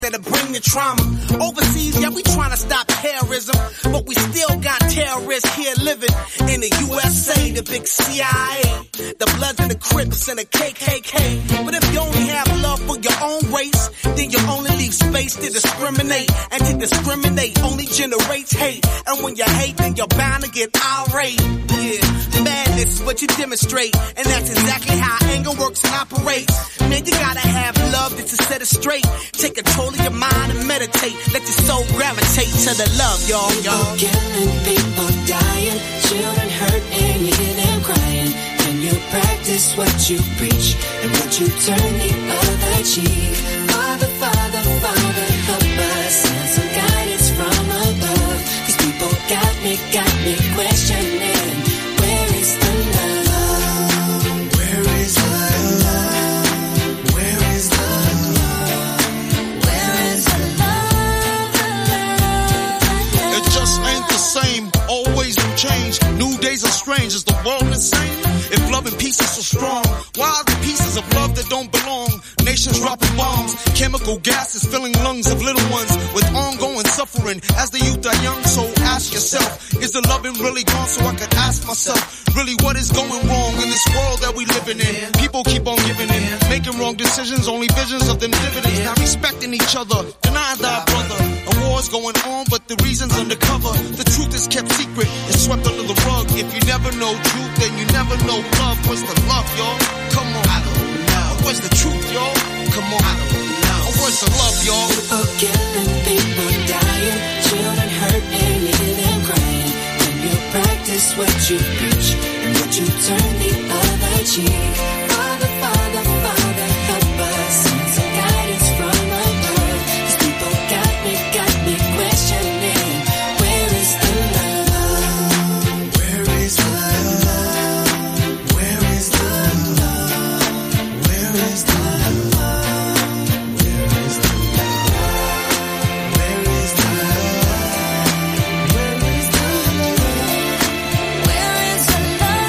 that'll bring the trauma. Overseas, yeah, we trying to stop terrorism, but we still got terrorists here living in the USA, the big CIA, the Bloods and the Crips and the KKK. But if you only have love for your own race, then you only leave space to discriminate, and to discriminate only generates hate. And when you hate, then you're bound to get irate. Yeah, madness is what you demonstrate, and that's exactly how anger works and operates. Man, you gotta have love to set it straight. Take control of your mind and meditate. Let your soul gravitate to the love, y'all. People killing, people dying, children hurt and you hear them crying. When you practice what you preach and what you turn the other cheek. Father, Father, Father, help us. Send some guidance from above. These people got me questioning. Where is the love? Where is the love? Where is the love? Where is the love? It just ain't the same. Always new change. New days are strange. Is the world insane? If love and peace is so strong, why are the pieces of love that don't belong? Nations dropping bombs, chemical gases filling lungs of little ones with ongoing suffering as the youth are young. So ask yourself, is the loving really gone? So I could ask myself, really what is going wrong in this world that we living in? People keep on giving in, making wrong decisions, only visions of them dividends. Not respecting each other, denying thy brother. A war's going on, but the reason's undercover. The truth is kept secret, it's swept under the rug. If you never know truth, then you never know love. What's the love, y'all? Come on. I don't know. Where's the truth, y'all? Come on. I don't know. Where's the love, y'all? People killing, people dying, children hurt and you hear them crying. When you practice what you preach and what you turn the other cheek. Father, Father, Father, help us. Send some guidance from above. These people got me questioning. Where is the love? Where is the love? Where is the love? Where is the love? Where is the love? Where is the love? Where is the love? Where is the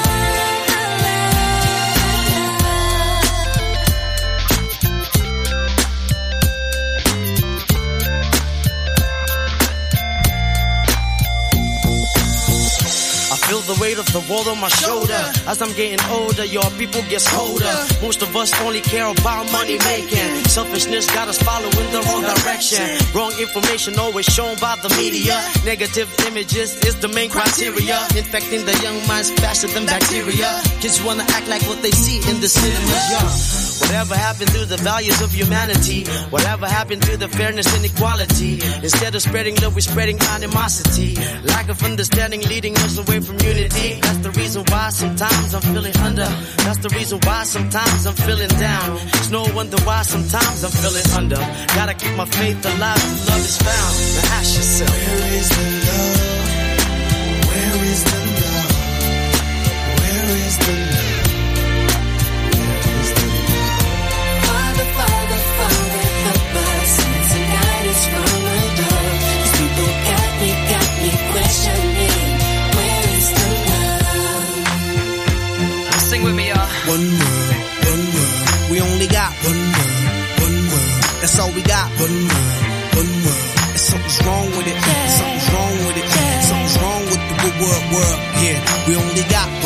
I feel the weight of the world on my shoulder. As I'm getting older, your people get colder. Most of us only care about money making. Selfishness got us following the wrong direction. Wrong information always shown by the media. Negative images is the main criteria. Infecting the young minds faster than bacteria. Kids wanna act like what they see in the cinemas, yeah. Whatever happened to the values of humanity? Whatever happened to the fairness and equality? Instead of spreading love, we're spreading animosity. Lack of understanding leading us away from unity. That's the reason why sometimes I'm feeling under. That's the reason why sometimes I'm feeling down. It's no wonder why sometimes I'm feeling under. Gotta keep my faith alive till love is found. Now ask yourself, Where is the love? Where is the love? Where is the love? Where is the love? Father, Father, Father, help us. Send some guidance from above. These people got me questioning. Where is the love? sing with me, y'all. One world, one world. We only got one world, one world. That's all we got. One world, one world. And something's wrong with it. Something's wrong with it. Something's wrong with the world. Yeah, we only got